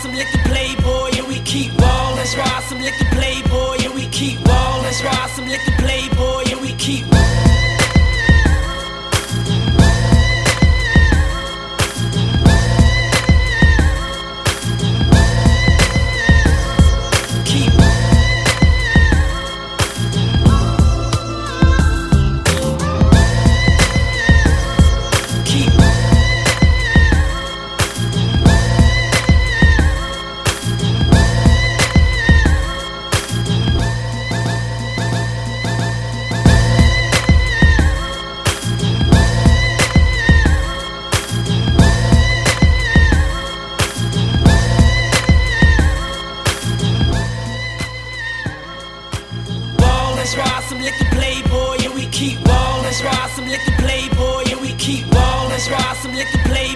some liquor playboy, and we keep ball. Let's ride some liquor playboy, and we keep ball. Let's ride some liquor playboy, and we keep. Let's ride some liquor playboy, and we keep ball. Let's ride some liquor playboy, and we keep ball. Let's ride some liquor playboy.